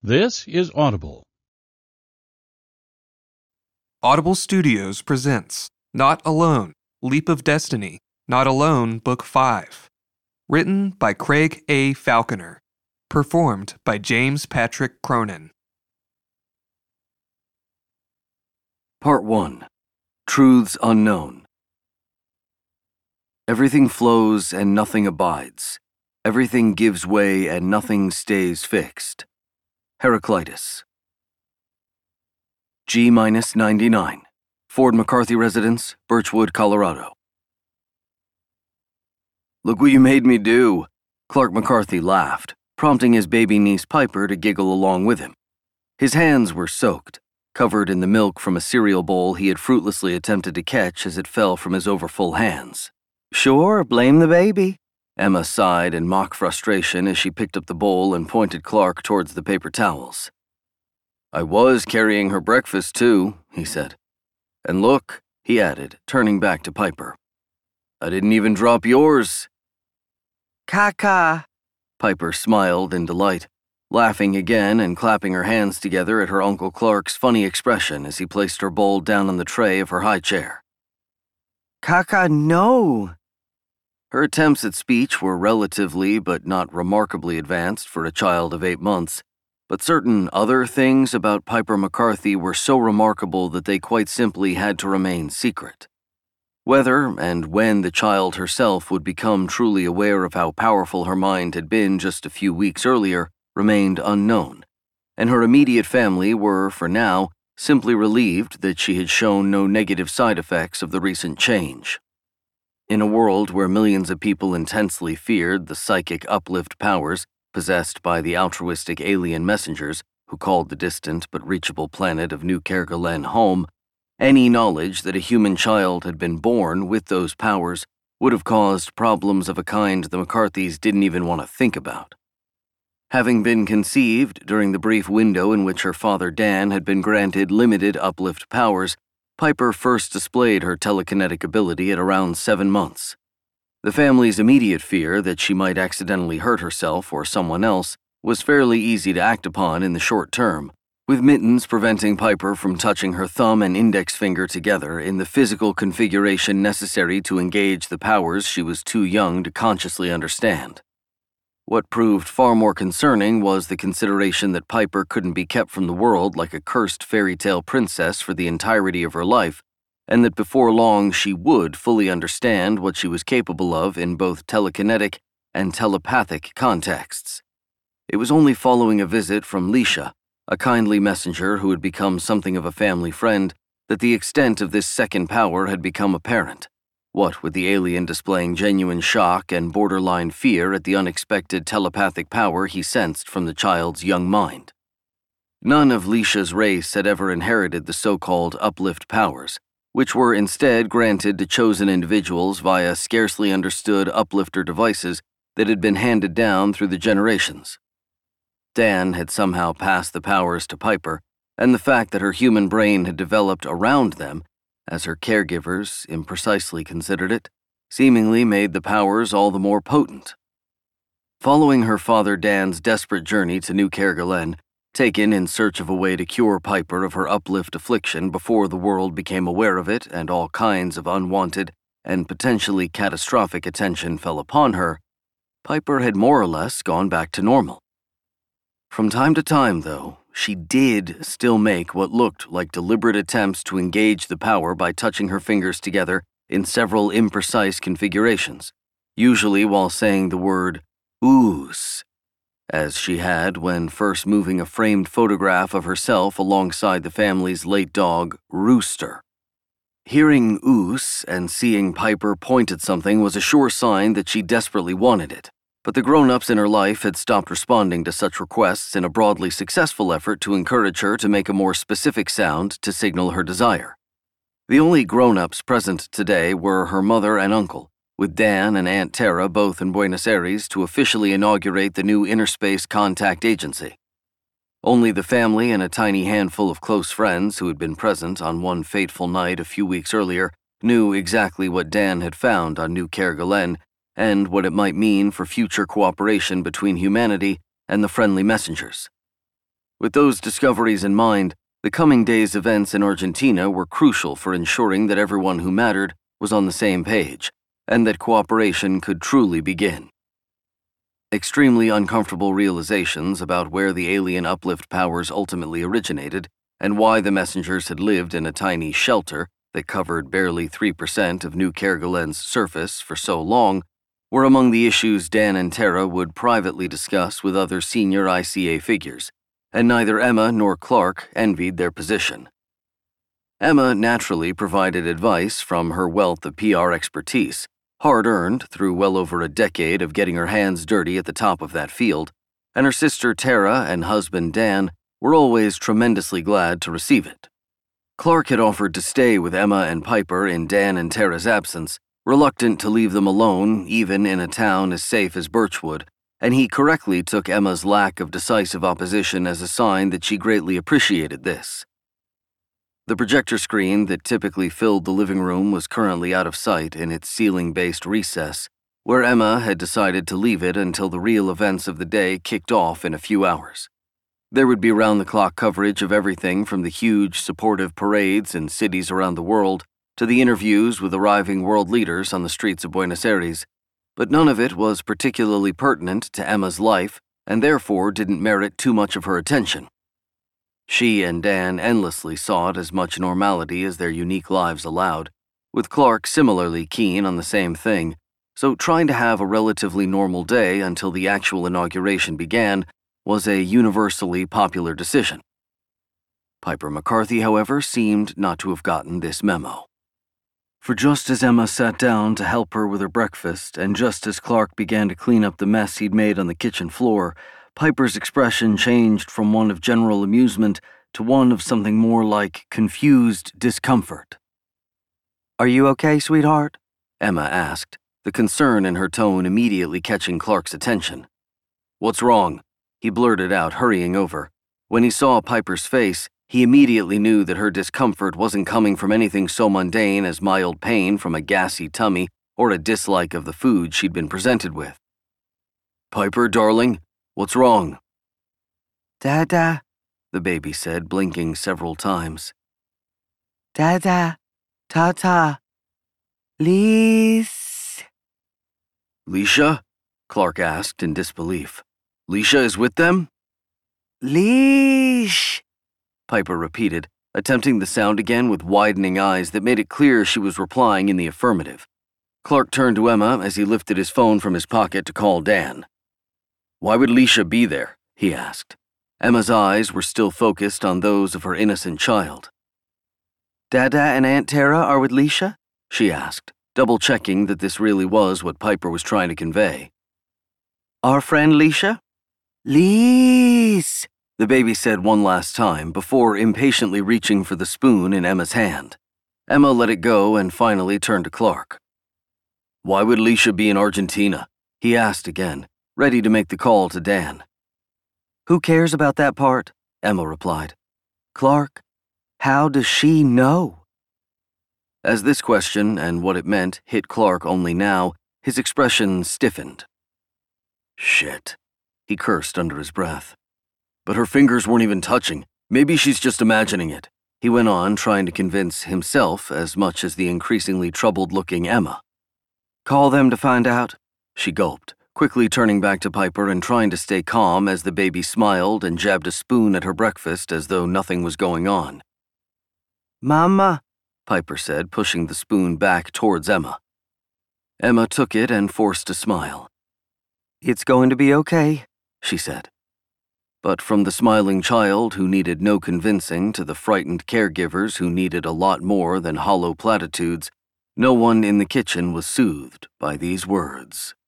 This is Audible. Audible Studios presents Not Alone, Leap of Destiny, Not Alone, Book 5. Written by Craig A. Falconer. Performed by James Patrick Cronin. Part 1. Truths Unknown. Everything flows and nothing abides. Everything gives way and nothing stays fixed. Heraclitus. G-99. Ford McCarthy Residence, Birchwood, Colorado. "Look what you made me do," Clark McCarthy laughed, prompting his baby niece Piper to giggle along with him. His hands were soaked, covered in the milk from a cereal bowl he had fruitlessly attempted to catch as it fell from his overfull hands. "Sure, blame the baby." Emma sighed in mock frustration as she picked up the bowl and pointed Clark towards the paper towels. "I was carrying her breakfast, too," he said. "And look," he added, turning back to Piper. "I didn't even drop yours." "Caca." Piper smiled in delight, laughing again and clapping her hands together at her Uncle Clark's funny expression as he placed her bowl down on the tray of her high chair. "Caca, no." Her attempts at speech were relatively but not remarkably advanced for a child of 8 months, but certain other things about Piper McCarthy were so remarkable that they quite simply had to remain secret. Whether and when the child herself would become truly aware of how powerful her mind had been just a few weeks earlier remained unknown, and her immediate family were, for now, simply relieved that she had shown no negative side effects of the recent change. In a world where millions of people intensely feared the psychic uplift powers possessed by the altruistic alien messengers who called the distant but reachable planet of New Kerguelen home, any knowledge that a human child had been born with those powers would have caused problems of a kind the McCarthys didn't even want to think about. Having been conceived during the brief window in which her father Dan had been granted limited uplift powers, Piper first displayed her telekinetic ability at around 7 months. The family's immediate fear that she might accidentally hurt herself or someone else was fairly easy to act upon in the short term, with mittens preventing Piper from touching her thumb and index finger together in the physical configuration necessary to engage the powers she was too young to consciously understand. What proved far more concerning was the consideration that Piper couldn't be kept from the world like a cursed fairy tale princess for the entirety of her life, and that before long she would fully understand what she was capable of in both telekinetic and telepathic contexts. It was only following a visit from Leisha, a kindly messenger who had become something of a family friend, that the extent of this second power had become apparent. What with the alien displaying genuine shock and borderline fear at the unexpected telepathic power he sensed from the child's young mind. None of Leisha's race had ever inherited the so-called uplift powers, which were instead granted to chosen individuals via scarcely understood uplifter devices that had been handed down through the generations. Dan had somehow passed the powers to Piper, and the fact that her human brain had developed around them, as her caregivers imprecisely considered it, seemingly made the powers all the more potent. Following her father Dan's desperate journey to New Kerguelen, taken in search of a way to cure Piper of her uplift affliction before the world became aware of it and all kinds of unwanted and potentially catastrophic attention fell upon her, Piper had more or less gone back to normal. From time to time, though, she did still make what looked like deliberate attempts to engage the power by touching her fingers together in several imprecise configurations, usually while saying the word ooze, as she had when first moving a framed photograph of herself alongside the family's late dog, Rooster. Hearing ooze and seeing Piper point at something was a sure sign that she desperately wanted it. But the grown-ups in her life had stopped responding to such requests in a broadly successful effort to encourage her to make a more specific sound to signal her desire. The only grown-ups present today were her mother and uncle, with Dan and Aunt Tara both in Buenos Aires to officially inaugurate the new Interspace Contact Agency. Only the family and a tiny handful of close friends who had been present on one fateful night a few weeks earlier knew exactly what Dan had found on New Kerguelen and what it might mean for future cooperation between humanity and the friendly messengers. With those discoveries in mind, the coming days' events in Argentina were crucial for ensuring that everyone who mattered was on the same page, and that cooperation could truly begin. Extremely uncomfortable realizations about where the alien uplift powers ultimately originated and why the messengers had lived in a tiny shelter that covered barely 3% of New Kerguelen's surface for so long were among the issues Dan and Tara would privately discuss with other senior ICA figures, and neither Emma nor Clark envied their position. Emma naturally provided advice from her wealth of PR expertise, hard-earned through well over a decade of getting her hands dirty at the top of that field, and her sister Tara and husband Dan were always tremendously glad to receive it. Clark had offered to stay with Emma and Piper in Dan and Tara's absence, reluctant to leave them alone even in a town as safe as Birchwood, and he correctly took Emma's lack of decisive opposition as a sign that she greatly appreciated this. The projector screen that typically filled the living room was currently out of sight in its ceiling-based recess, where Emma had decided to leave it until the real events of the day kicked off in a few hours. There would be round-the-clock coverage of everything from the huge, supportive parades in cities around the world to the interviews with arriving world leaders on the streets of Buenos Aires, but none of it was particularly pertinent to Emma's life and therefore didn't merit too much of her attention. She and Dan endlessly sought as much normality as their unique lives allowed, with Clark similarly keen on the same thing, so trying to have a relatively normal day until the actual inauguration began was a universally popular decision. Piper McCarthy, however, seemed not to have gotten this memo. For just as Emma sat down to help her with her breakfast, and just as Clark began to clean up the mess he'd made on the kitchen floor, Piper's expression changed from one of general amusement to one of something more like confused discomfort. "Are you okay, sweetheart?" Emma asked, the concern in her tone immediately catching Clark's attention. "What's wrong?" he blurted out, hurrying over. When he saw Piper's face, he immediately knew that her discomfort wasn't coming from anything so mundane as mild pain from a gassy tummy or a dislike of the food she'd been presented with. "Piper, darling, what's wrong?" "Dada," the baby said, blinking several times. "Dada, Tata, Lise." "Leisha?" Clark asked in disbelief. "Leisha is with them?" "Leash," Piper repeated, attempting the sound again with widening eyes that made it clear she was replying in the affirmative. Clark turned to Emma as he lifted his phone from his pocket to call Dan. "Why would Leisha be there?" he asked. Emma's eyes were still focused on those of her innocent child. "Dada and Aunt Tara are with Leisha?" she asked, double-checking that this really was what Piper was trying to convey. "Our friend Leisha?" "Lise," the baby said one last time before impatiently reaching for the spoon in Emma's hand. Emma let it go and finally turned to Clark. "Why would Leisha be in Argentina?" he asked again, ready to make the call to Dan. "Who cares about that part?" Emma replied. "Clark, how does she know?" As this question and what it meant hit Clark only now, his expression stiffened. "Shit," he cursed under his breath. "But her fingers weren't even touching. Maybe she's just imagining it," he went on, trying to convince himself as much as the increasingly troubled-looking Emma. "Call them to find out," she gulped, quickly turning back to Piper and trying to stay calm as the baby smiled and jabbed a spoon at her breakfast as though nothing was going on. "Mama," Piper said, pushing the spoon back towards Emma. Emma took it and forced a smile. "It's going to be okay," she said. But from the smiling child who needed no convincing to the frightened caregivers who needed a lot more than hollow platitudes, no one in the kitchen was soothed by these words.